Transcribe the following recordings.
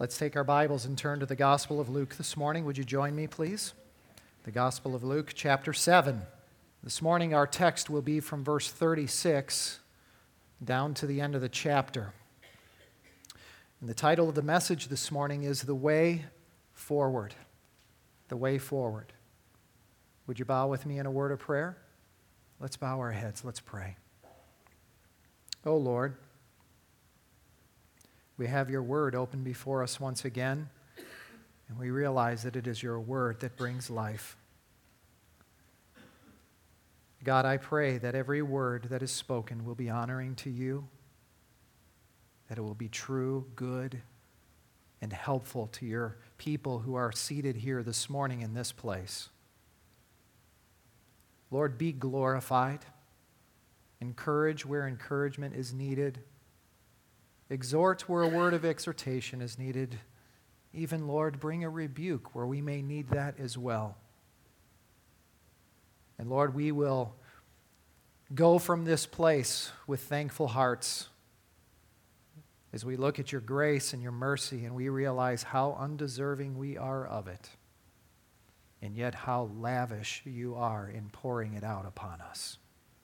Let's take our Bibles and turn to the Gospel of Luke this morning. Would you join me, please? The Gospel of Luke, chapter 7. This morning our text will be from verse 36 down to the end of the chapter. And the title of the message this morning is The Way Forward. The Way Forward. Would you bow with me in a word of prayer? Let's bow our heads. Let's pray. Oh Lord, we have your word open before us once again, and we realize that it is your word that brings life. God, I pray that every word that is spoken will be honoring to you, that it will be true, good, and helpful to your people who are seated here this morning in this place. Lord, be glorified. Encourage where encouragement is needed. Exhort where a word of exhortation is needed. Even, Lord, bring a rebuke where we may need that as well. And Lord, we will go from this place with thankful hearts as we look at your grace and your mercy and we realize how undeserving we are of it, and yet how lavish you are in pouring it out upon us.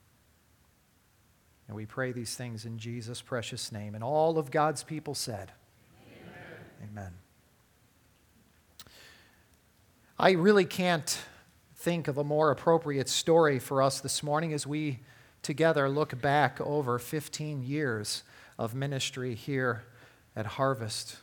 And we pray these things in Jesus' precious name. And all of God's people said, Amen. Amen. I really can't think of a more appropriate story for us this morning as we together look back over 15 years of ministry here at Harvest.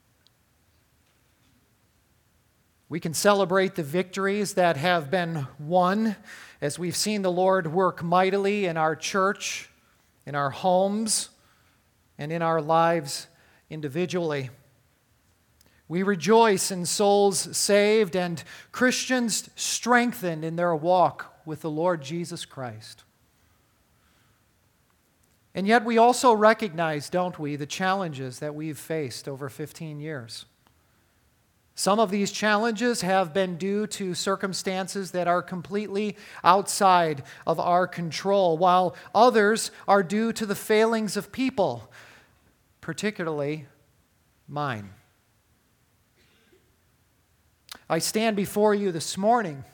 We can celebrate the victories that have been won as we've seen the Lord work mightily in our church, in our homes, and in our lives individually. We rejoice in souls saved and Christians strengthened in their walk with the Lord Jesus Christ. And yet we also recognize, don't we, the challenges that we've faced over 15 years. Some of these challenges have been due to circumstances that are completely outside of our control, while others are due to the failings of people, particularly mine. I stand before you this morning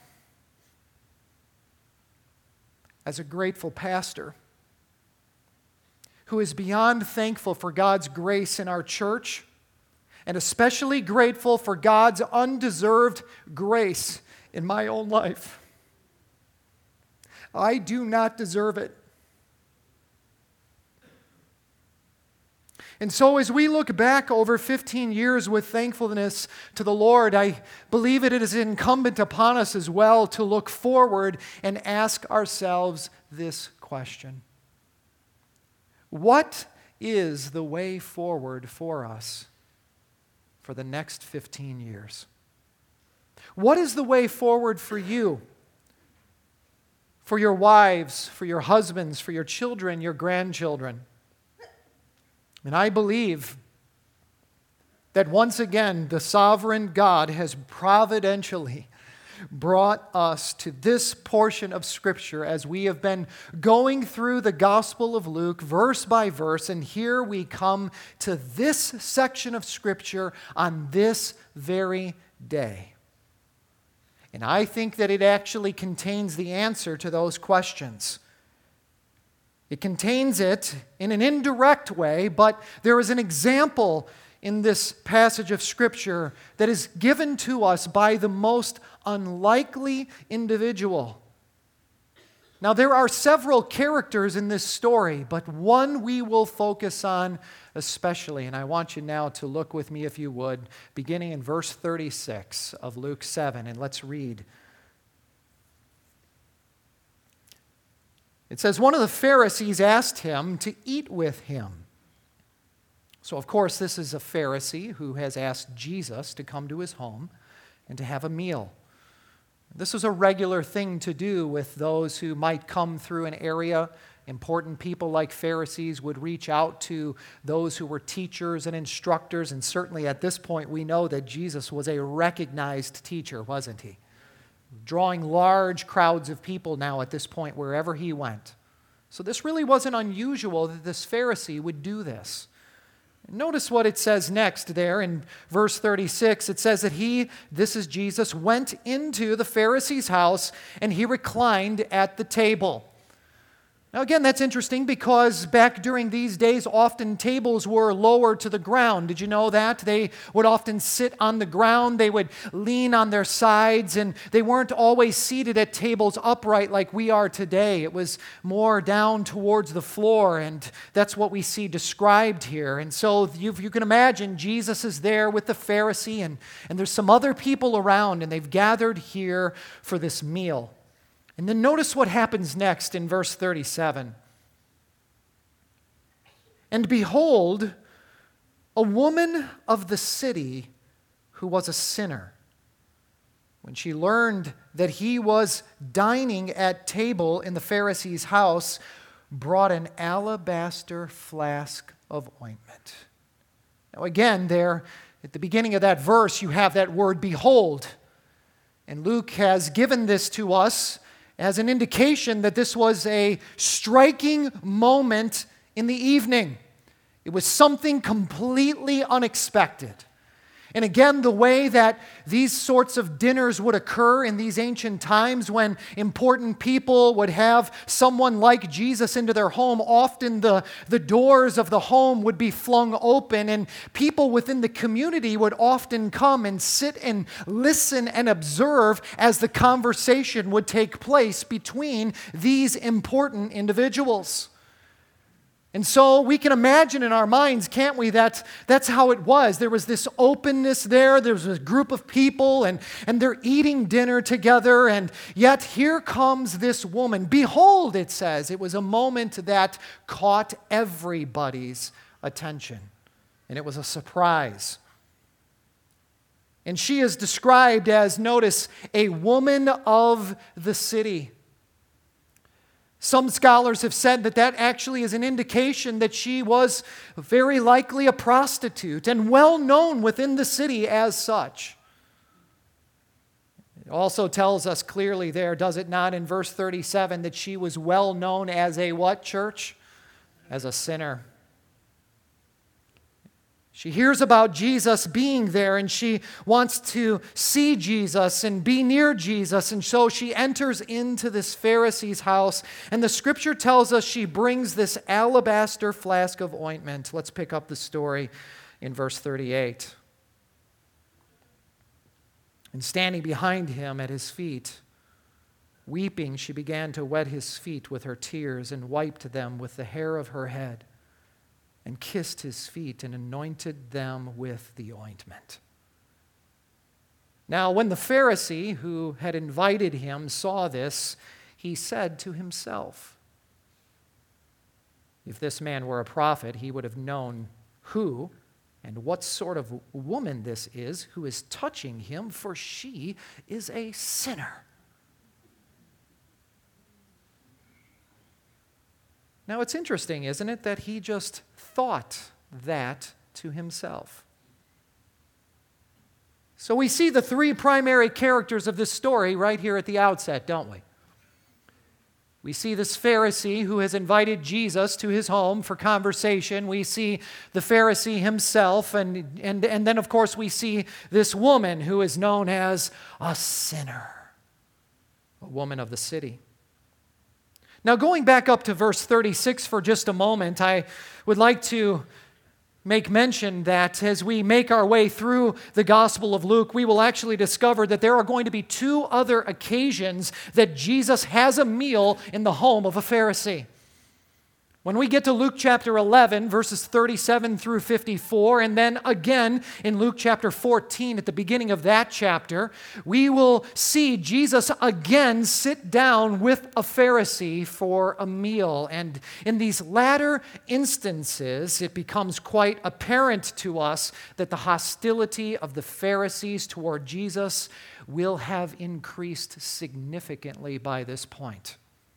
as a grateful pastor who is beyond thankful for God's grace in our church, and especially grateful for God's undeserved grace in my own life. I do not deserve it. And so as we look back over 15 years with thankfulness to the Lord, I believe it is incumbent upon us as well to look forward and ask ourselves this question. What is the way forward for us for the next 15 years? What is the way forward for you? For your wives, for your husbands, for your children, your grandchildren? And I believe that once again the sovereign God has providentially brought us to this portion of Scripture as we have been going through the Gospel of Luke verse by verse, and here we come to this section of Scripture on this very day. And I think that it actually contains the answer to those questions. It contains it in an indirect way, but there is an example in this passage of Scripture that is given to us by the most unlikely individual. Now, there are several characters in this story, but one we will focus on especially. And I want you now to look with me, if you would, beginning in verse 36 of Luke 7, and let's read. It says, one of the Pharisees asked him to eat with him. So, of course, this is a Pharisee who has asked Jesus to come to his home and to have a meal. This was a regular thing to do with those who might come through an area. Important people like Pharisees would reach out to those who were teachers and instructors, and certainly at this point we know that Jesus was a recognized teacher, wasn't he? Drawing large crowds of people now at this point wherever he went. So this really wasn't unusual that this Pharisee would do this. Notice what it says next there in verse 36. It says that he, this is Jesus, went into the Pharisee's house and he reclined at the table. Now again, that's interesting because back during these days, often tables were lower to the ground. Did you know that? They would often sit on the ground. They would lean on their sides, and they weren't always seated at tables upright like we are today. It was more down towards the floor, and that's what we see described here. And so you can imagine Jesus is there with the Pharisee, and there's some other people around, and they've gathered here for this meal. And then notice what happens next in verse 37. And behold, a woman of the city who was a sinner, when she learned that he was dining at table in the Pharisee's house, brought an alabaster flask of ointment. Now again, there at the beginning of that verse, you have that word behold. And Luke has given this to us as an indication that this was a striking moment in the evening. It was something completely unexpected. And again, the way that these sorts of dinners would occur in these ancient times when important people would have someone like Jesus into their home, often the doors of the home would be flung open and people within the community would often come and sit and listen and observe as the conversation would take place between these important individuals. And so we can imagine in our minds, can't we, that's how it was. There was this openness there. There was a group of people, and they're eating dinner together. And yet here comes this woman. Behold, it says, it was a moment that caught everybody's attention. And it was a surprise. And she is described as, notice, a woman of the city. Some scholars have said that that actually is an indication that she was very likely a prostitute and well known within the city as such. It also tells us clearly there, does it not, in verse 37, that she was well known as a what, church? As a sinner. She hears about Jesus being there and she wants to see Jesus and be near Jesus. And so she enters into this Pharisee's house. And the scripture tells us she brings this alabaster flask of ointment. Let's pick up the story in verse 38. And standing behind him at his feet, weeping, she began to wet his feet with her tears and wiped them with the hair of her head, and kissed his feet and anointed them with the ointment. Now, when the Pharisee who had invited him saw this, he said to himself, if this man were a prophet, he would have known who and what sort of woman this is who is touching him, for she is a sinner. Now, it's interesting, isn't it, that he just thought that to himself. So we see the three primary characters of this story right here at the outset, don't we? We see this Pharisee who has invited Jesus to his home for conversation. We see the Pharisee himself, and then, of course, we see this woman who is known as a sinner, a woman of the city. Now, going back up to verse 36 for just a moment, I would like to make mention that as we make our way through the Gospel of Luke, we will actually discover that there are going to be two other occasions that Jesus has a meal in the home of a Pharisee. When we get to Luke chapter 11, verses 37 through 54, and then again in Luke chapter 14, at the beginning of that chapter, we will see Jesus again sit down with a Pharisee for a meal. And in these latter instances, it becomes quite apparent to us that the hostility of the Pharisees toward Jesus will have increased significantly by this point.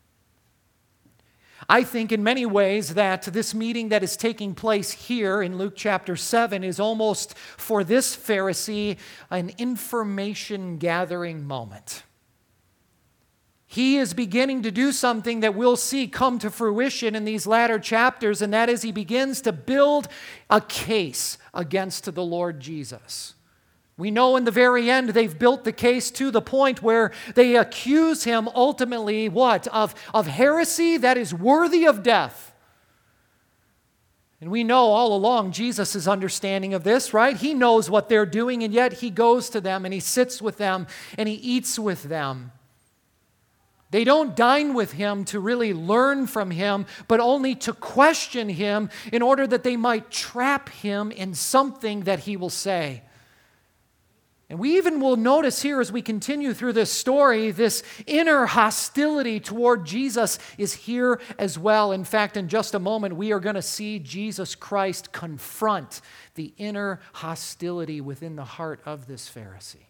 I think in many ways that this meeting that is taking place here in Luke chapter 7 is almost for this Pharisee an information gathering moment. He is beginning to do something that we'll see come to fruition in these latter chapters, and that is he begins to build a case against the Lord Jesus. We know in the very end they've built the case to the point where they accuse him ultimately, what? Of heresy that is worthy of death. And we know all along Jesus' understanding of this, right? He knows what they're doing, and yet he goes to them and he sits with them and he eats with them. They don't dine with him to really learn from him, but only to question him in order that they might trap him in something that he will say. And we even will notice here as we continue through this story, this inner hostility toward Jesus is here as well. In fact, in just a moment, we are going to see Jesus Christ confront the inner hostility within the heart of this Pharisee.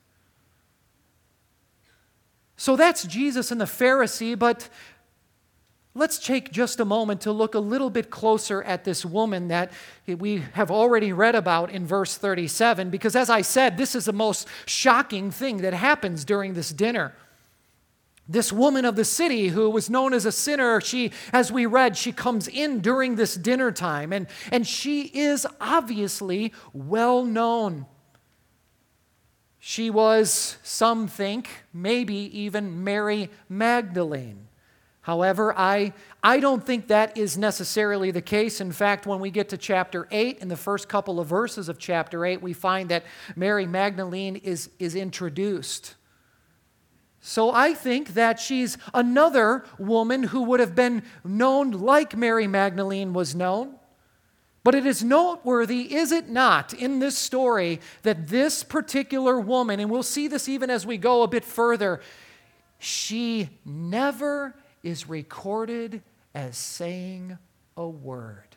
So that's Jesus and the Pharisee, but let's take just a moment to look a little bit closer at this woman that we have already read about in verse 37, because as I said, this is the most shocking thing that happens during this dinner. This woman of the city who was known as a sinner, she, as we read, she comes in during this dinner time, and she is obviously well known. She was, some think, maybe even Mary Magdalene. However, I don't think that is necessarily the case. In fact, when we get to chapter 8, in the first couple of verses of chapter 8, we find that Mary Magdalene is introduced. So I think that she's another woman who would have been known like Mary Magdalene was known. But it is noteworthy, is it not, in this story that this particular woman, and we'll see this even as we go a bit further, she never is recorded as saying a word.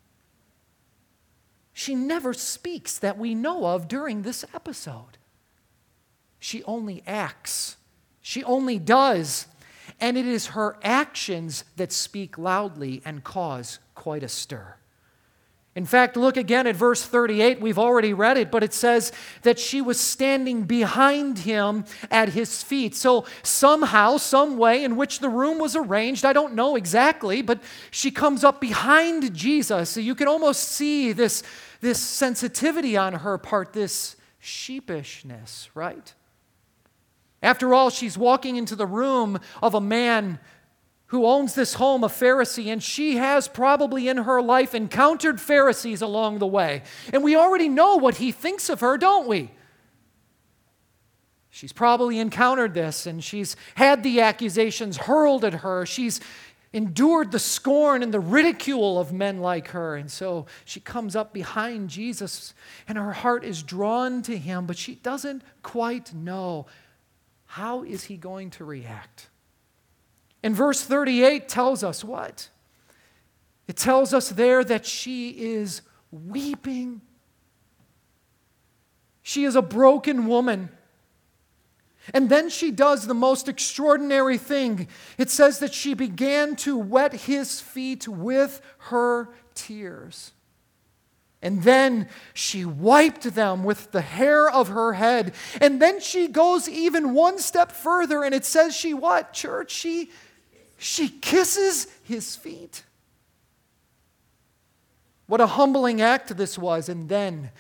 She never speaks that we know of during this episode. She only acts. She only does. And it is her actions that speak loudly and cause quite a stir. In fact, look again at verse 38. We've already read it, but it says that she was standing behind him at his feet. So somehow, some way in which the room was arranged, I don't know exactly, but she comes up behind Jesus. So you can almost see this sensitivity on her part, this sheepishness, right? After all, she's walking into the room of a man who owns this home, a Pharisee, and she has probably in her life encountered Pharisees along the way. And we already know what he thinks of her, don't we? She's probably encountered this, and she's had the accusations hurled at her. She's endured the scorn and the ridicule of men like her. And so she comes up behind Jesus, and her heart is drawn to him, but she doesn't quite know how is he going to react. And verse 38 tells us what? It tells us there that she is weeping. She is a broken woman. And then she does the most extraordinary thing. It says that she began to wet his feet with her tears. And then she wiped them with the hair of her head. And then she goes even one step further, and it says she what, church? She kisses his feet. What a humbling act this was. And then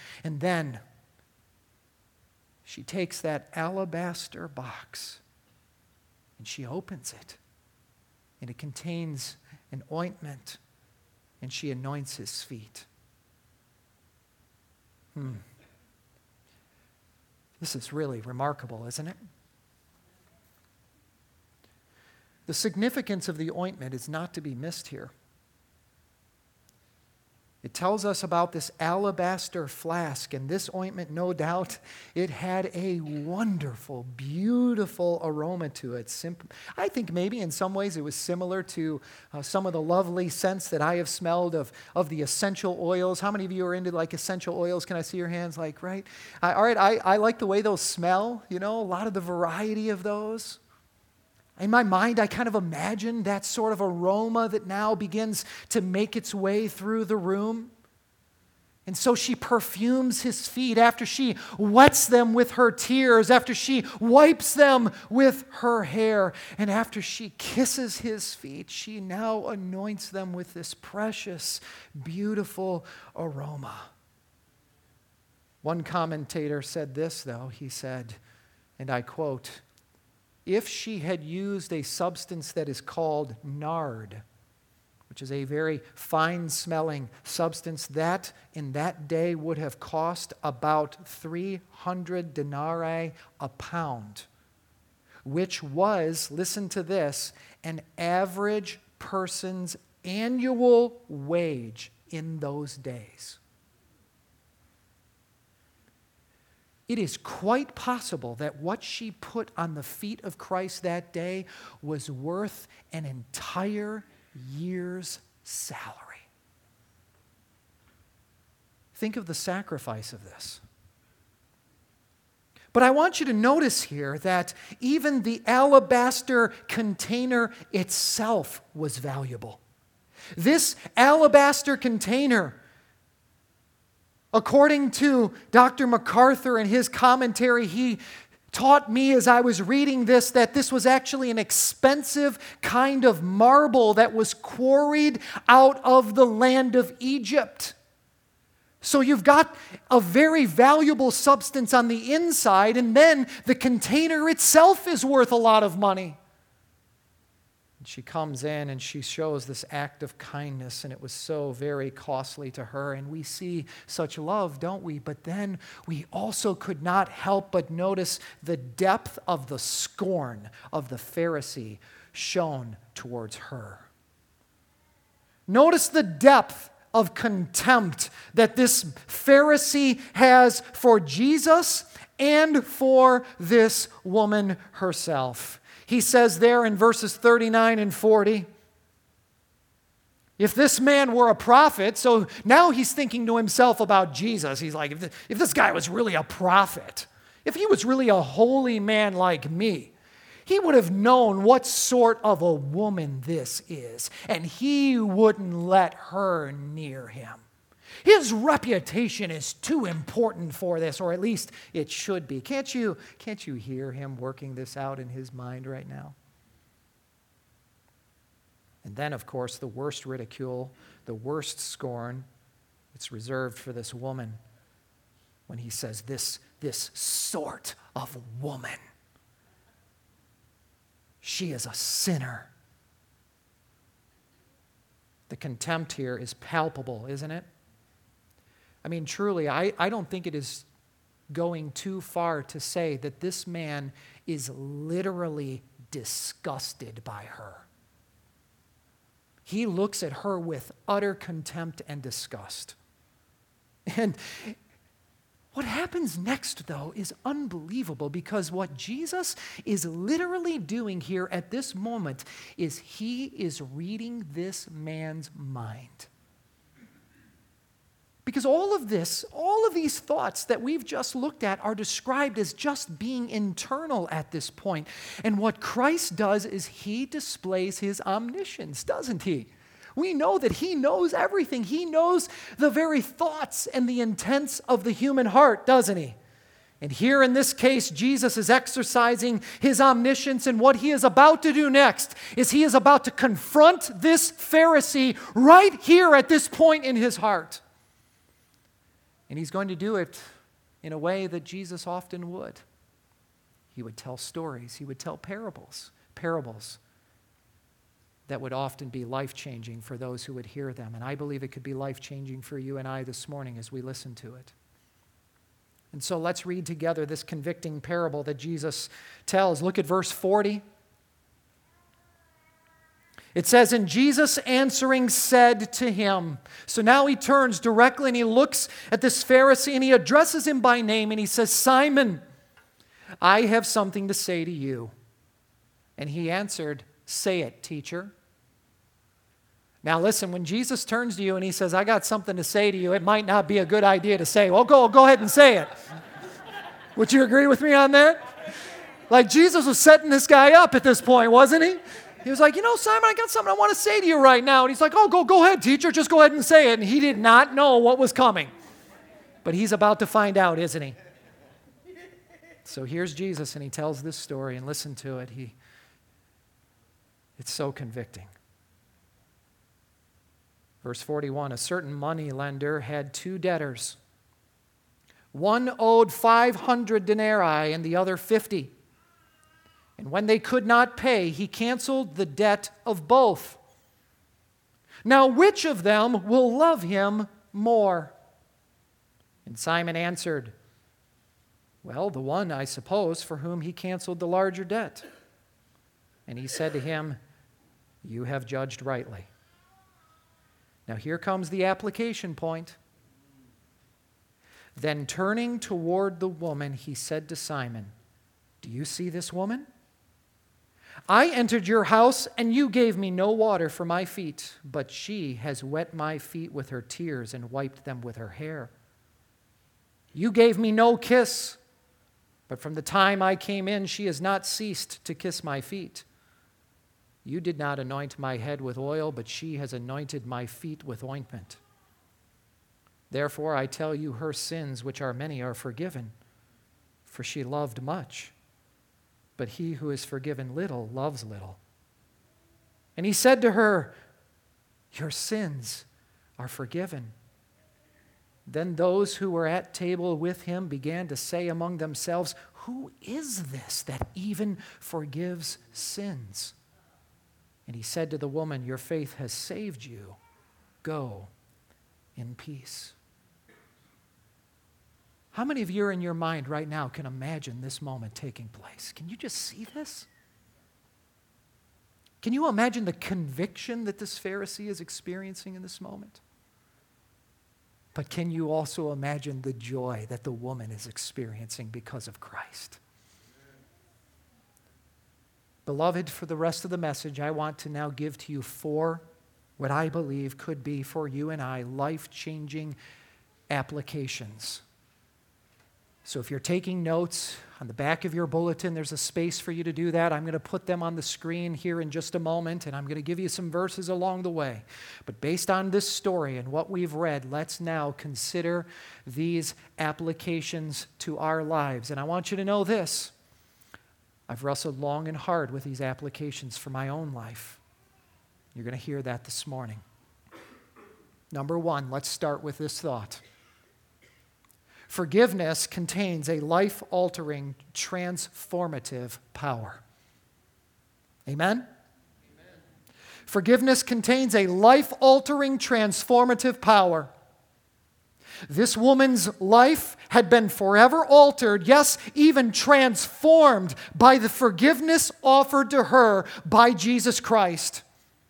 she takes that alabaster box and she opens it. And it contains an ointment, and she anoints his feet. This is really remarkable, isn't it? The significance of the ointment is not to be missed here. It tells us about this alabaster flask, and this ointment, no doubt, it had a wonderful, beautiful aroma to it. I think maybe in some ways it was similar to some of the lovely scents that I have smelled of the essential oils. How many of you are into like essential oils? Can I see your hands? Like, right? All right, I like the way those smell, a lot of the variety of those. In my mind, I kind of imagine that sort of aroma that now begins to make its way through the room. And so she perfumes his feet after she wets them with her tears, after she wipes them with her hair, and after she kisses his feet, she now anoints them with this precious, beautiful aroma. One commentator said this, though. He said, and I quote, "If she had used a substance that is called nard, which is a very fine-smelling substance, that in that day would have cost about 300 denarii a pound, which was, listen to this, an average person's annual wage in those days." It is quite possible that what she put on the feet of Christ that day was worth an entire year's salary. Think of the sacrifice of this. But I want you to notice here that even the alabaster container itself was valuable. This alabaster container, according to Dr. MacArthur in his commentary, he taught me as I was reading this that this was actually an expensive kind of marble that was quarried out of the land of Egypt. So you've got a very valuable substance on the inside, and then the container itself is worth a lot of money. And she comes in and she shows this act of kindness, and it was so very costly to her. And we see such love, don't we? But then we also could not help but notice the depth of the scorn of the Pharisee shown towards her. Notice the depth of contempt that this Pharisee has for Jesus and for this woman herself. He says there in verses 39 and 40, if this man were a prophet, so now he's thinking to himself about Jesus. He's like, if this guy was really a prophet, if he was really a holy man like me, he would have known what sort of a woman this is, and he wouldn't let her near him. His reputation is too important for this, or at least it should be. Can't you hear him working this out in his mind right now? And then, of course, the worst ridicule, the worst scorn, it's reserved for this woman when he says, this sort of woman. She is a sinner. The contempt here is palpable, isn't it? I mean, truly, I don't think it is going too far to say that this man is literally disgusted by her. He looks at her with utter contempt and disgust. And what happens next, though, is unbelievable, because what Jesus is literally doing here at this moment is he is reading this man's mind. Because all of these thoughts that we've just looked at are described as just being internal at this point. And what Christ does is he displays his omniscience, doesn't he? We know that he knows everything. He knows the very thoughts and the intents of the human heart, doesn't he? And here in this case, Jesus is exercising his omniscience, and what he is about to do next is he is about to confront this Pharisee right here at this point in his heart. And he's going to do it in a way that Jesus often would. He would tell stories. He would tell parables that would often be life-changing for those who would hear them. And I believe it could be life-changing for you and I this morning as we listen to it. And so let's read together this convicting parable that Jesus tells. Look at verse 40. It says, and Jesus answering said to him. So now he turns directly and he looks at this Pharisee and he addresses him by name and he says, Simon, I have something to say to you. And he answered, say it, teacher. Now listen, when Jesus turns to you and he says, I got something to say to you, it might not be a good idea to say, well, go ahead and say it. Would you agree with me on that? Like Jesus was setting this guy up at this point, wasn't he? He was like, Simon, I got something I want to say to you right now. And he's like, go ahead, teacher. Just go ahead and say it. And he did not know what was coming. But he's about to find out, isn't he? So here's Jesus, and he tells this story, and listen to it. It's so convicting. Verse 41, a certain money lender had 2 debtors. One owed 500 denarii and the other 50. And when they could not pay, he canceled the debt of both. Now, which of them will love him more? And Simon answered, well, the one, I suppose, for whom he canceled the larger debt. And he said to him, you have judged rightly. Now here comes the application point. Then turning toward the woman, he said to Simon, do you see this woman? I entered your house, and you gave me no water for my feet, but she has wet my feet with her tears and wiped them with her hair. You gave me no kiss, but from the time I came in, she has not ceased to kiss my feet. You did not anoint my head with oil, but she has anointed my feet with ointment. Therefore, I tell you, her sins, which are many, are forgiven, for she loved much. But he who is forgiven little loves little. And he said to her, your sins are forgiven. Then those who were at table with him began to say among themselves, who is this that even forgives sins? And he said to the woman, your faith has saved you. Go in peace. How many of you in your mind right now can imagine this moment taking place? Can you just see this? Can you imagine the conviction that this Pharisee is experiencing in this moment? But can you also imagine the joy that the woman is experiencing because of Christ? Beloved, for the rest of the message, I want to now give to you 4 what I believe could be for you and I life-changing applications. So if you're taking notes, on the back of your bulletin, there's a space for you to do that. I'm going to put them on the screen here in just a moment, and I'm going to give you some verses along the way. But based on this story and what we've read, let's now consider these applications to our lives. And I want you to know this. I've wrestled long and hard with these applications for my own life. You're going to hear that this morning. Number 1, let's start with this thought. Forgiveness contains a life-altering, transformative power. Amen? Amen? Forgiveness contains a life-altering, transformative power. This woman's life had been forever altered, yes, even transformed by the forgiveness offered to her by Jesus Christ.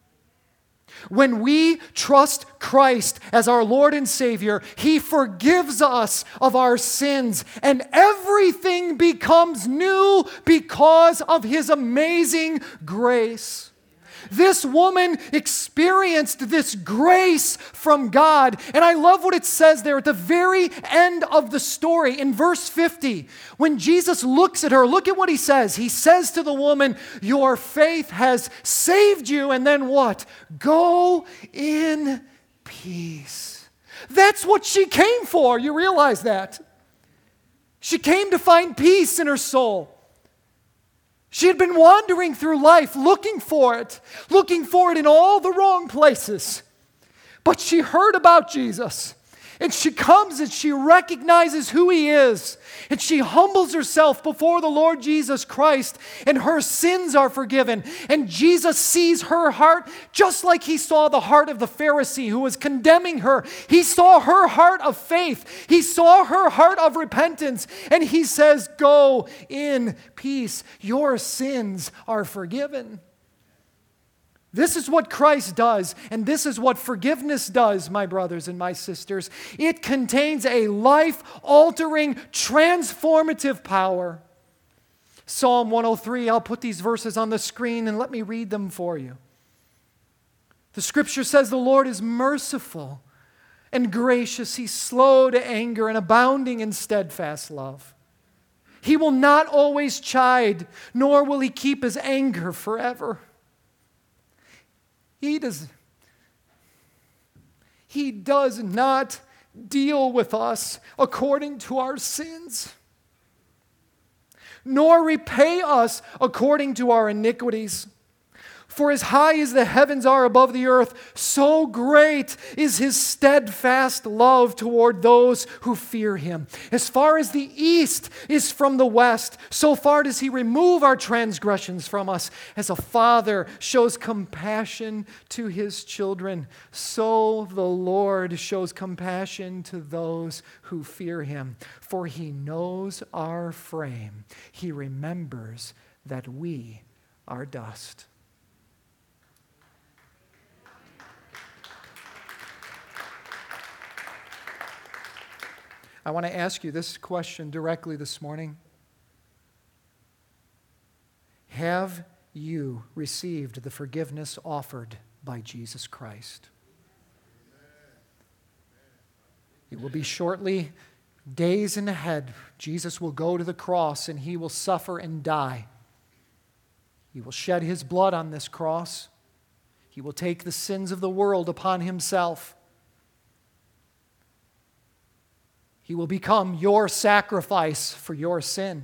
When we trust Christ as our Lord and Savior, He forgives us of our sins, and everything becomes new because of His amazing grace. This woman experienced this grace from God. And I love what it says there at the very end of the story in verse 50. When Jesus looks at her, look at what He says. He says to the woman, your faith has saved you. And then what? Go in peace. That's what she came for. You realize that? She came to find peace in her soul. She had been wandering through life looking for it in all the wrong places. But she heard about Jesus, and she comes and she recognizes who He is, and she humbles herself before the Lord Jesus Christ, and her sins are forgiven. And Jesus sees her heart just like He saw the heart of the Pharisee who was condemning her. He saw her heart of faith. He saw her heart of repentance, and He says, go in peace. Your sins are forgiven. This is what Christ does, and this is what forgiveness does, my brothers and my sisters. It contains a life-altering, transformative power. Psalm 103, I'll put these verses on the screen and let me read them for you. The Scripture says the Lord is merciful and gracious. He's slow to anger and abounding in steadfast love. He will not always chide, nor will He keep His anger forever. He does not deal with us according to our sins, nor repay us according to our iniquities. For as high as the heavens are above the earth, so great is his steadfast love toward those who fear him. As far as the east is from the west, so far does he remove our transgressions from us. As a father shows compassion to his children, so the Lord shows compassion to those who fear him. For he knows our frame. He remembers that we are dust. I want to ask you this question directly this morning. Have you received the forgiveness offered by Jesus Christ? It will be shortly, days in ahead. Jesus will go to the cross and he will suffer and die. He will shed his blood on this cross. He will take the sins of the world upon himself. He will become your sacrifice for your sin.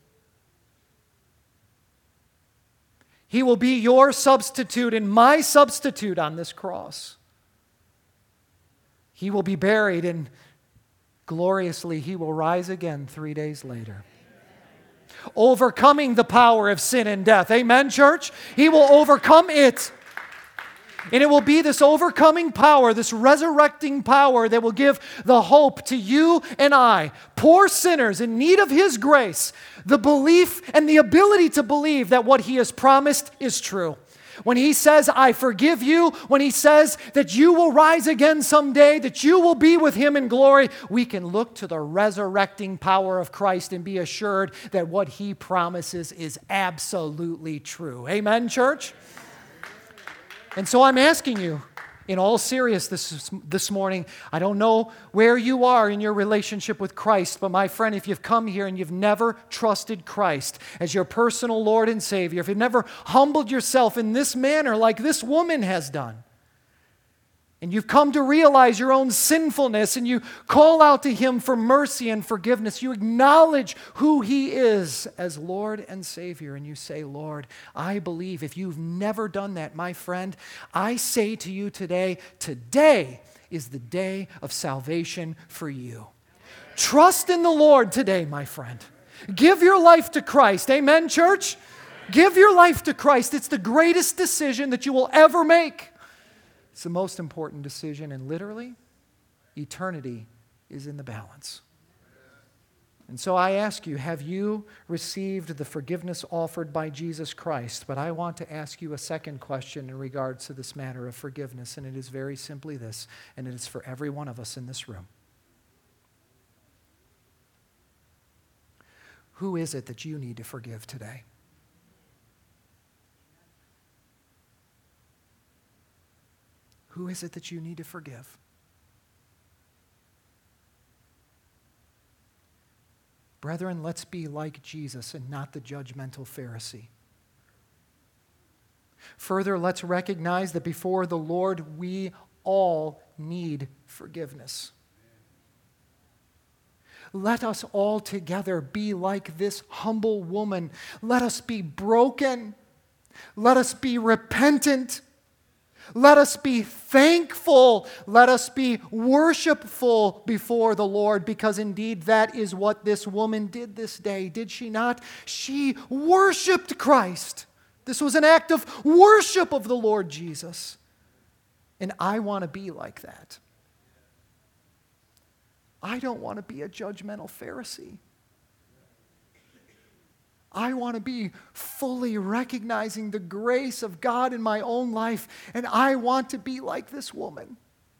He will be your substitute and my substitute on this cross. He will be buried and gloriously he will rise again 3 days later. Overcoming the power of sin and death. Amen, church? He will overcome it. And it will be this overcoming power, this resurrecting power that will give the hope to you and I, poor sinners in need of his grace, the belief and the ability to believe that what he has promised is true. When he says, I forgive you, when he says that you will rise again someday, that you will be with him in glory, we can look to the resurrecting power of Christ and be assured that what he promises is absolutely true. Amen, church? And so I'm asking you, in all seriousness this morning, I don't know where you are in your relationship with Christ, but my friend, if you've come here and you've never trusted Christ as your personal Lord and Savior, if you've never humbled yourself in this manner like this woman has done, and you've come to realize your own sinfulness and you call out to him for mercy and forgiveness, you acknowledge who he is as Lord and Savior, and you say, Lord, I believe. If you've never done that, my friend, I say to you today, today is the day of salvation for you. Trust in the Lord today, my friend. Give your life to Christ. Amen, church? Give your life to Christ. It's the greatest decision that you will ever make. It's the most important decision, and literally, eternity is in the balance. And so I ask you, have you received the forgiveness offered by Jesus Christ? But I want to ask you a second question in regards to this matter of forgiveness, and it is very simply this, and it is for every one of us in this room. Who is it that you need to forgive today? Who is it that you need to forgive? Brethren, let's be like Jesus and not the judgmental Pharisee. Further, let's recognize that before the Lord, we all need forgiveness. Let us all together be like this humble woman. Let us be broken. Let us be repentant. Let us be thankful. Let us be worshipful before the Lord, because indeed that is what this woman did this day, did she not? She worshiped Christ. This was an act of worship of the Lord Jesus. And I want to be like that. I don't want to be a judgmental Pharisee. I want to be fully recognizing the grace of God in my own life, and I want to be like this woman.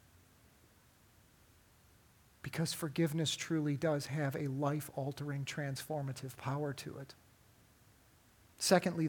Because forgiveness truly does have a life-altering, transformative power to it. Secondly,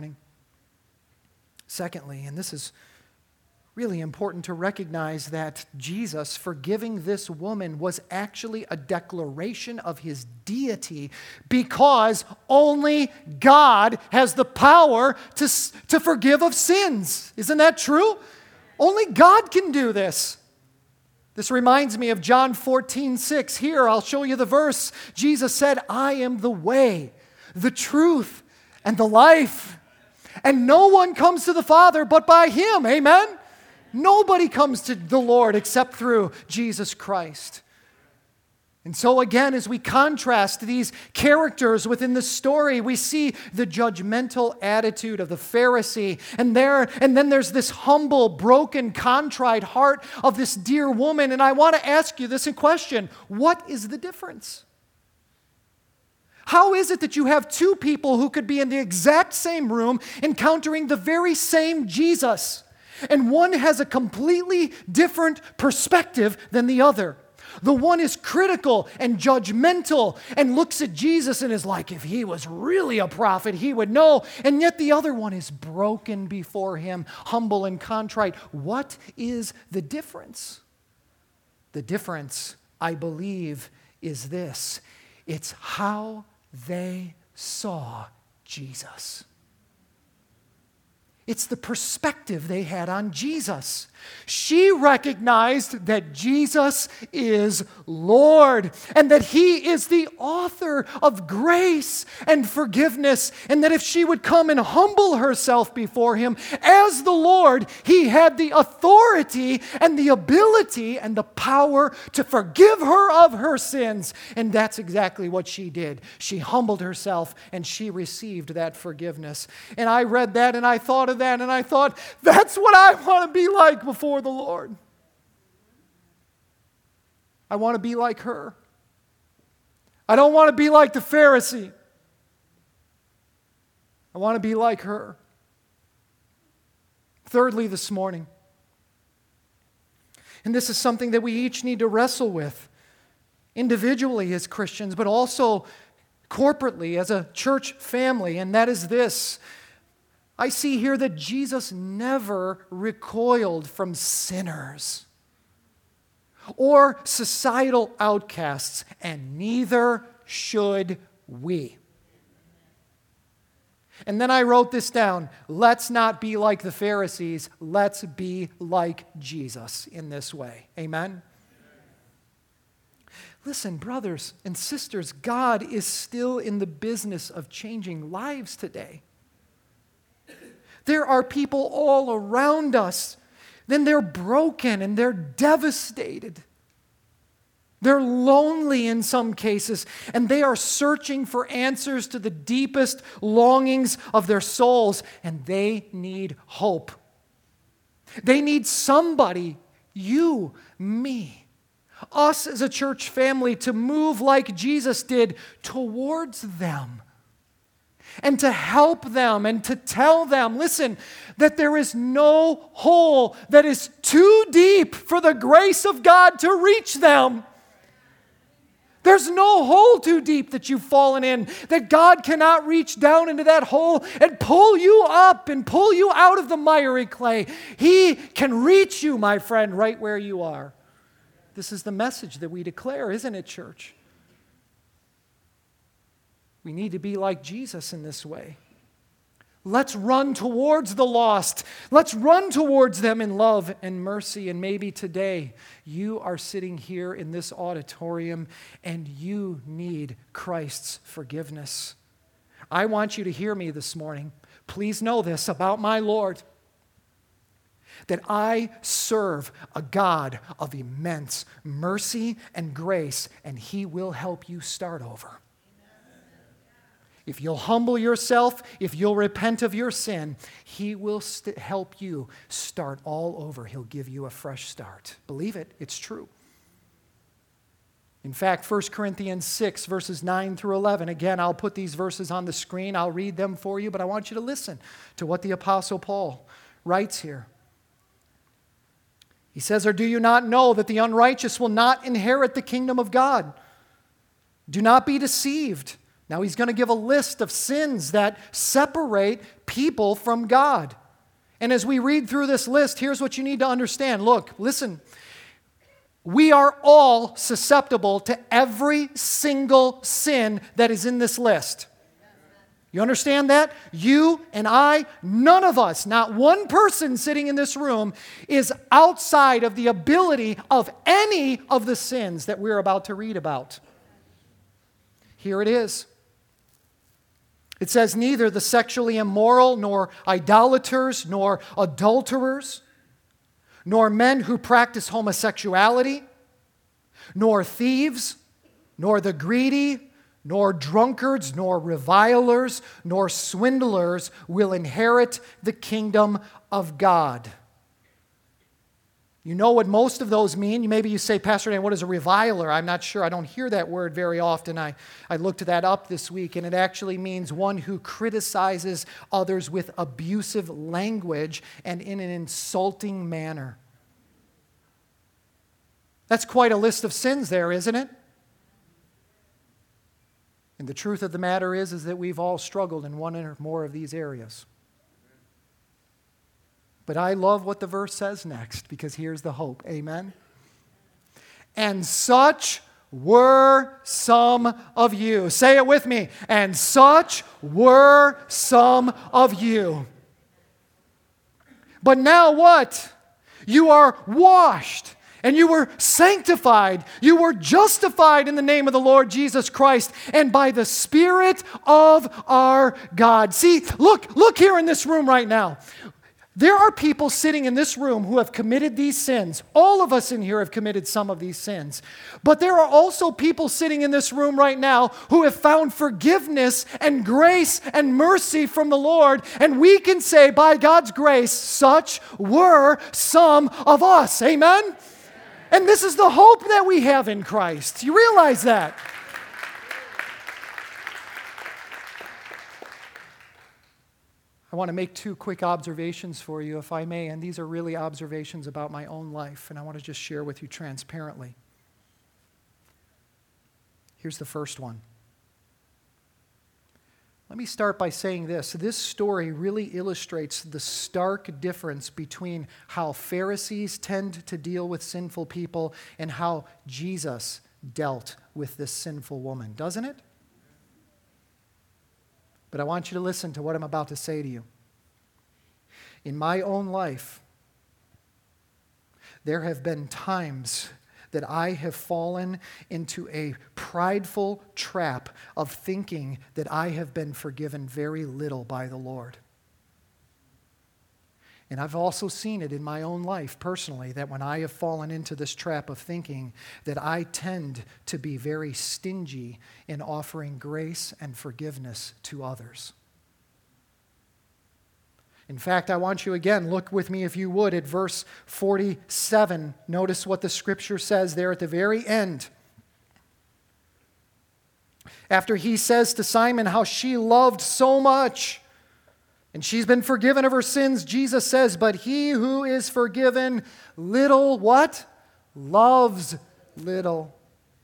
and this is really important to recognize, that Jesus forgiving this woman was actually a declaration of his deity, because only God has the power to forgive of sins. Isn't that true? Only God can do this. This reminds me of John 14:6. Here, I'll show you the verse. Jesus said, I am the way, the truth, and the life. And no one comes to the Father but by Him. Amen? Nobody comes to the Lord except through Jesus Christ. And so again, as we contrast these characters within the story, we see the judgmental attitude of the Pharisee. And then there's this humble, broken, contrite heart of this dear woman. And I want to ask you this question. What is the difference? How is it that you have two people who could be in the exact same room encountering the very same Jesus, and one has a completely different perspective than the other? The one is critical and judgmental and looks at Jesus and is like, if he was really a prophet, he would know. And yet the other one is broken before him, humble and contrite. What is the difference? The difference, I believe, is this. It's how they saw Jesus. It's the perspective they had on Jesus. She recognized that Jesus is Lord and that He is the author of grace and forgiveness, and that if she would come and humble herself before Him as the Lord, He had the authority and the ability and the power to forgive her of her sins. And that's exactly what she did. She humbled herself and she received that forgiveness. And I read that and I thought of that and I thought, that's what I want to be like before the Lord. I want to be like her. I don't want to be like the Pharisee. I want to be like her. Thirdly, this morning, and this is something that we each need to wrestle with individually as Christians, but also corporately as a church family, and that is this. I see here that Jesus never recoiled from sinners or societal outcasts, and neither should we. And then I wrote this down. Let's not be like the Pharisees. Let's be like Jesus in this way. Amen? Listen, brothers and sisters, God is still in the business of changing lives today. There are people all around us, then they're broken and they're devastated. They're lonely in some cases, and they are searching for answers to the deepest longings of their souls, and they need hope. They need somebody, you, me, us as a church family, to move like Jesus did towards them. And to help them and to tell them, listen, that there is no hole that is too deep for the grace of God to reach them. There's no hole too deep that you've fallen in, that God cannot reach down into that hole and pull you up and pull you out of the miry clay. He can reach you, my friend, right where you are. This is the message that we declare, isn't it, church? We need to be like Jesus in this way. Let's run towards the lost. Let's run towards them in love and mercy. And maybe today you are sitting here in this auditorium and you need Christ's forgiveness. I want you to hear me this morning. Please know this about my Lord, that I serve a God of immense mercy and grace, and He will help you start over. If you'll humble yourself, if you'll repent of your sin, He will help you start all over. He'll give you a fresh start. Believe it, it's true. In fact, 1 Corinthians 6, verses 9 through 11. Again, I'll put these verses on the screen. I'll read them for you, but I want you to listen to what the Apostle Paul writes here. He says, "Or do you not know that the unrighteous will not inherit the kingdom of God? Do not be deceived." Now he's going to give a list of sins that separate people from God. And as we read through this list, here's what you need to understand. Look, listen. We are all susceptible to every single sin that is in this list. You understand that? You and I, none of us, not one person sitting in this room is outside of the ability of any of the sins that we're about to read about. Here it is. It says, neither the sexually immoral, nor idolaters, nor adulterers, nor men who practice homosexuality, nor thieves, nor the greedy, nor drunkards, nor revilers, nor swindlers will inherit the kingdom of God. You know what most of those mean. Maybe you say, Pastor Dan, what is a reviler? I'm not sure. I don't hear that word very often. I looked that up this week, and it actually means one who criticizes others with abusive language and in an insulting manner. That's quite a list of sins there, isn't it? And the truth of the matter is that we've all struggled in one or more of these areas. But I love what the verse says next, because here's the hope. Amen? And such were some of you. Say it with me. And such were some of you. But now what? You are washed. And you were sanctified. You were justified in the name of the Lord Jesus Christ and by the Spirit of our God. See, look here in this room right now. There are people sitting in this room who have committed these sins. All of us in here have committed some of these sins. But there are also people sitting in this room right now who have found forgiveness and grace and mercy from the Lord. And we can say, by God's grace, such were some of us. Amen? And this is the hope that we have in Christ. You realize that? I want to make two quick observations for you, if I may, and these are really observations about my own life, and I want to just share with you transparently. Here's the first one. Let me start by saying this. This story really illustrates the stark difference between how Pharisees tend to deal with sinful people and how Jesus dealt with this sinful woman, doesn't it? But I want you to listen to what I'm about to say to you. In my own life, there have been times that I have fallen into a prideful trap of thinking that I have been forgiven very little by the Lord. And I've also seen it in my own life personally, that when I have fallen into this trap of thinking that I tend to be very stingy in offering grace and forgiveness to others. In fact, I want you again, look with me if you would at verse 47. Notice what the scripture says there at the very end. After he says to Simon how she loved so much, and she's been forgiven of her sins, Jesus says, but he who is forgiven little, what? Loves little.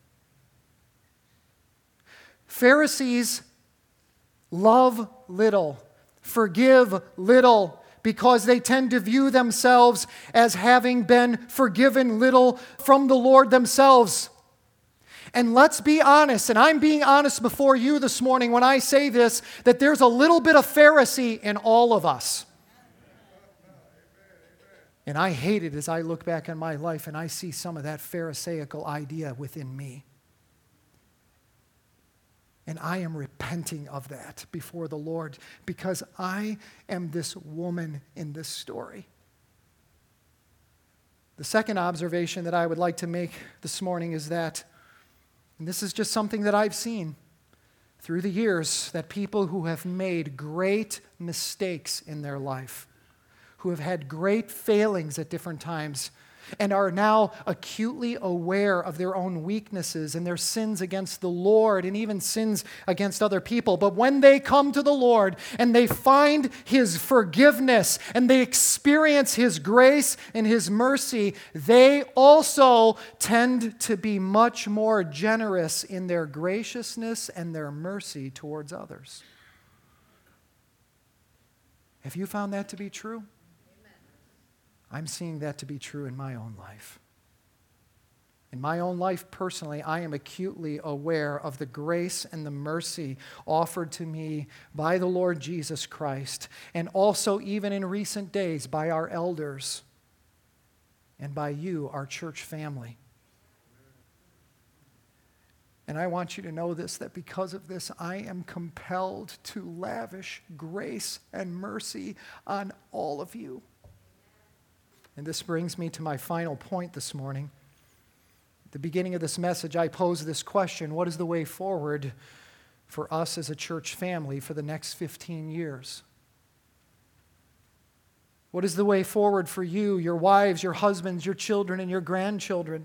Pharisees love little, forgive little, because they tend to view themselves as having been forgiven little from the Lord themselves. And let's be honest, and I'm being honest before you this morning when I say this, that there's a little bit of Pharisee in all of us. And I hate it as I look back on my life and I see some of that Pharisaical idea within me. And I am repenting of that before the Lord because I am this woman in this story. The second observation that I would like to make this morning is that, and this is just something that I've seen through the years, that people who have made great mistakes in their life, who have had great failings at different times, and are now acutely aware of their own weaknesses and their sins against the Lord and even sins against other people. But when they come to the Lord and they find His forgiveness and they experience His grace and His mercy, they also tend to be much more generous in their graciousness and their mercy towards others. Have you found that to be true? I'm seeing that to be true in my own life. In my own life personally, I am acutely aware of the grace and the mercy offered to me by the Lord Jesus Christ, and also even in recent days by our elders and by you, our church family. And I want you to know this, that because of this, I am compelled to lavish grace and mercy on all of you. And this brings me to my final point this morning. At the beginning of this message, I posed this question: what is the way forward for us as a church family for the next 15 years? What is the way forward for you, your wives, your husbands, your children, and your grandchildren?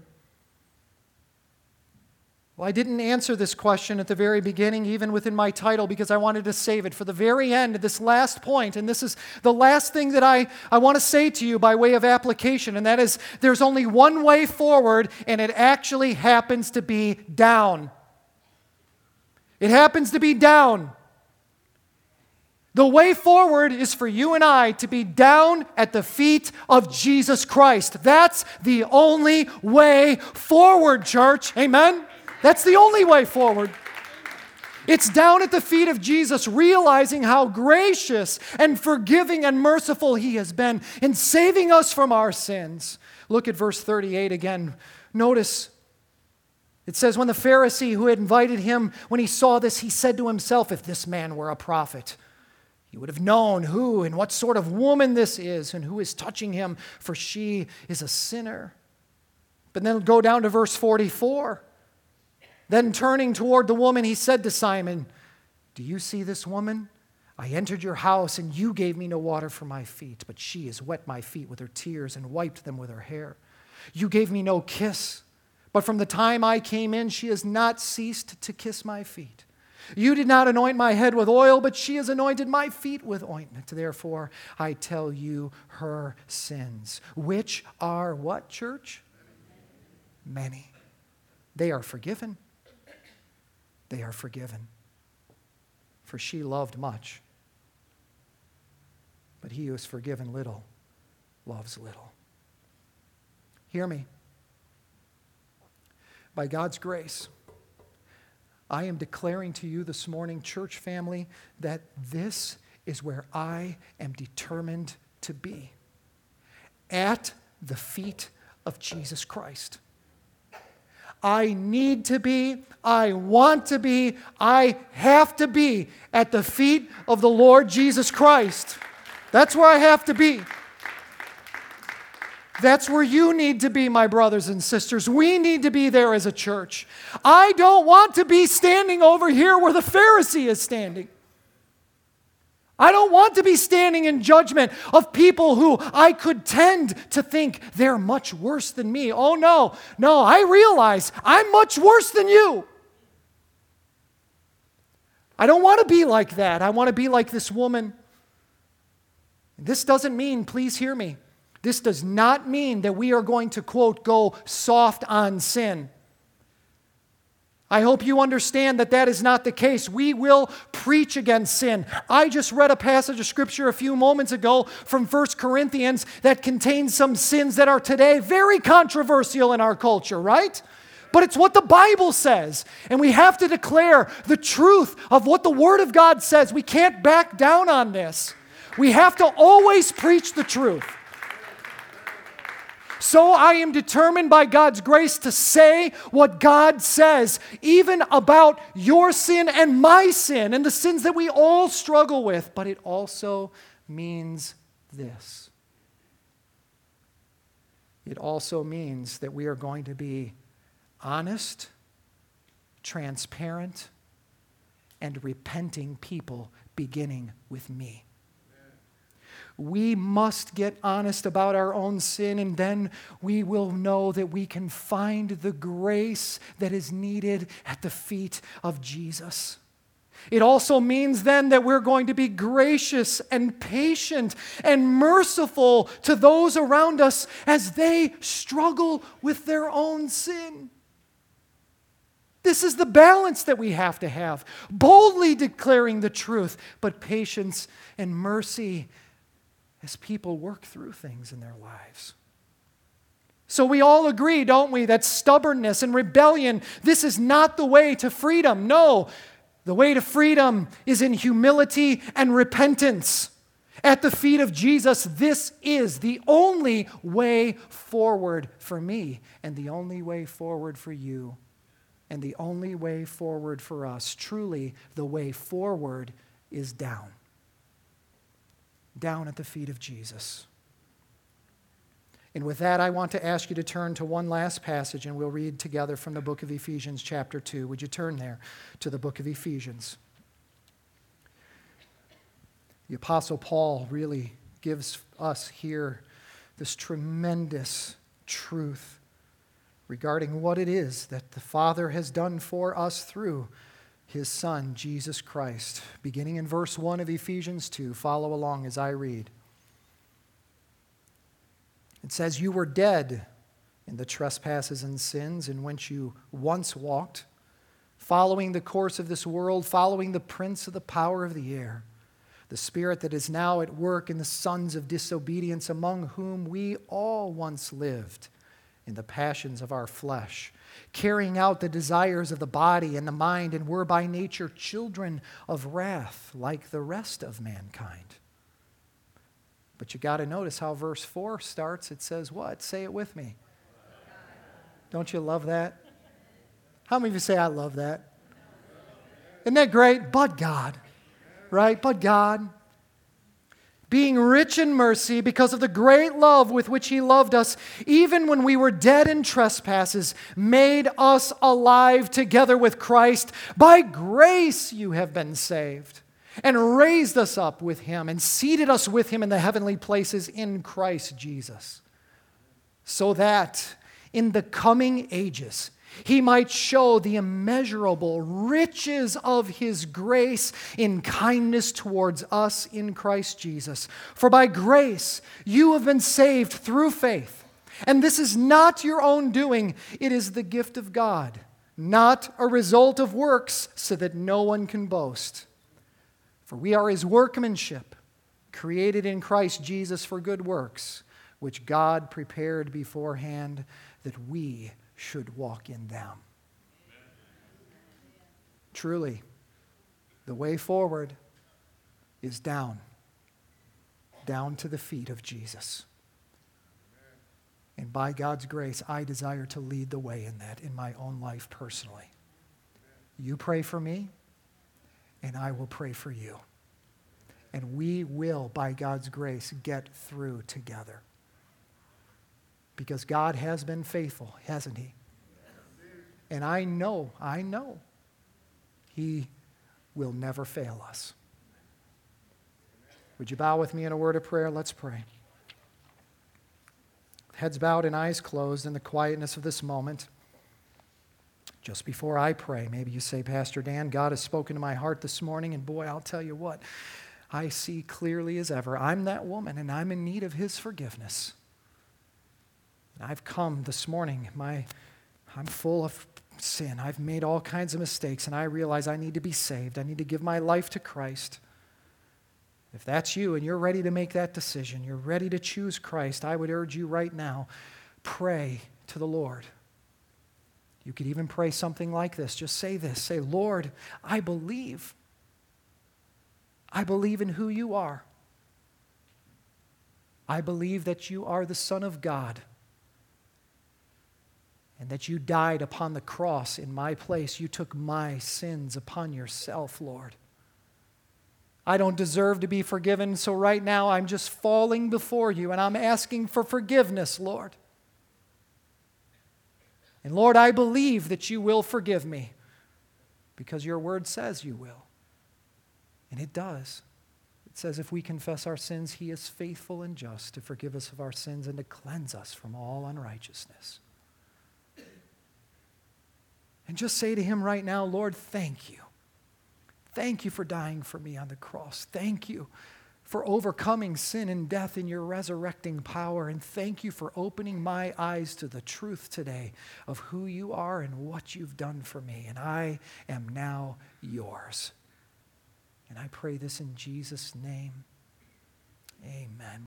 Well, I didn't answer this question at the very beginning, even within my title, because I wanted to save it for the very end, this last point. And this is the last thing that I want to say to you by way of application, and that is there's only one way forward, and it actually happens to be down. It happens to be down. The way forward is for you and I to be down at the feet of Jesus Christ. That's the only way forward, church. Amen? That's the only way forward. It's down at the feet of Jesus, realizing how gracious and forgiving and merciful He has been in saving us from our sins. Look at verse 38 again. Notice, it says, when the Pharisee who had invited him, when he saw this, he said to himself, if this man were a prophet, he would have known who and what sort of woman this is and who is touching him, for she is a sinner. But then go down to verse 44. Then turning toward the woman, he said to Simon, do you see this woman? I entered your house, and you gave me no water for my feet, but she has wet my feet with her tears and wiped them with her hair. You gave me no kiss, but from the time I came in, she has not ceased to kiss my feet. You did not anoint my head with oil, but she has anointed my feet with ointment. Therefore, I tell you her sins, which are what, church? Many. They are forgiven. They are forgiven. For she loved much, but he who is forgiven little loves little. Hear me. By God's grace, I am declaring to you this morning, church family, that this is where I am determined to be. At the feet of Jesus Christ. I need to be, I want to be, I have to be at the feet of the Lord Jesus Christ. That's where I have to be. That's where you need to be, my brothers and sisters. We need to be there as a church. I don't want to be standing over here where the Pharisee is standing. I don't want to be standing in judgment of people who I could tend to think they're much worse than me. Oh, no, I realize I'm much worse than you. I don't want to be like that. I want to be like this woman. This doesn't mean, please hear me, this does not mean that we are going to, quote, go soft on sin. I hope you understand that that is not the case. We will preach against sin. I just read a passage of Scripture a few moments ago from 1 Corinthians that contains some sins that are today very controversial in our culture, right? But it's what the Bible says. And we have to declare the truth of what the Word of God says. We can't back down on this. We have to always preach the truth. So I am determined by God's grace to say what God says, even about your sin and my sin and the sins that we all struggle with. But it also means this. It also means that we are going to be honest, transparent, and repenting people, beginning with me. We must get honest about our own sin, and then we will know that we can find the grace that is needed at the feet of Jesus. It also means then that we're going to be gracious and patient and merciful to those around us as they struggle with their own sin. This is the balance that we have to have. Boldly declaring the truth, but patience and mercy as people work through things in their lives. So we all agree, don't we, that stubbornness and rebellion, this is not the way to freedom. No, the way to freedom is in humility and repentance. At the feet of Jesus, this is the only way forward for me, and the only way forward for you, and the only way forward for us. Truly, the way forward is down. Down at the feet of Jesus. And with that, I want to ask you to turn to one last passage, and we'll read together from the book of Ephesians, chapter 2. Would you turn there to the book of Ephesians? The Apostle Paul really gives us here this tremendous truth regarding what it is that the Father has done for us through His Son, Jesus Christ. Beginning in verse 1 of Ephesians 2, follow along as I read. It says, "You were dead in the trespasses and sins in which you once walked, following the course of this world, following the prince of the power of the air, the spirit that is now at work in the sons of disobedience, among whom we all once lived in the passions of our flesh, carrying out the desires of the body and the mind, and were by nature children of wrath like the rest of mankind." But you got to notice how verse 4 starts. It says what? Say it with me. Don't you love that? How many of you say, I love that? Isn't that great? But God, right? But God, being rich in mercy because of the great love with which He loved us, even when we were dead in trespasses, made us alive together with Christ. By grace you have been saved, and raised us up with Him, and seated us with Him in the heavenly places in Christ Jesus, so that in the coming ages He might show the immeasurable riches of His grace in kindness towards us in Christ Jesus. For by grace you have been saved through faith, and this is not your own doing, it is the gift of God, not a result of works, so that no one can boast. For we are His workmanship, created in Christ Jesus for good works, which God prepared beforehand that we should walk in them. Truly, the way forward is down to the feet of Jesus. And by God's grace, I desire to lead the way in that in my own life personally. You pray for me, and I will pray for you. And we will, by God's grace, get through together. Because God has been faithful, hasn't He? And I know He will never fail us. Would you bow with me in a word of prayer? Let's pray. Heads bowed and eyes closed in the quietness of this moment. Just before I pray, maybe you say, Pastor Dan, God has spoken to my heart this morning, and boy, I'll tell you what, I see clearly as ever. I'm that woman, and I'm in need of His forgiveness. I've come this morning, I'm full of sin. I've made all kinds of mistakes, and I realize I need to be saved. I need to give my life to Christ. If that's you and you're ready to make that decision, you're ready to choose Christ, I would urge you right now, pray to the Lord. You could even pray something like this. Just say this. Say, Lord, I believe. I believe in who you are. I believe that you are the Son of God and that you died upon the cross in my place. You took my sins upon yourself, Lord. I don't deserve to be forgiven, so right now I'm just falling before you and I'm asking for forgiveness, Lord. And Lord, I believe that you will forgive me because your word says you will. And it does. It says if we confess our sins, He is faithful and just to forgive us of our sins and to cleanse us from all unrighteousness. And just say to Him right now, Lord, thank you. Thank you for dying for me on the cross. Thank you for overcoming sin and death in your resurrecting power. And thank you for opening my eyes to the truth today of who you are and what you've done for me. And I am now yours. And I pray this in Jesus' name. Amen.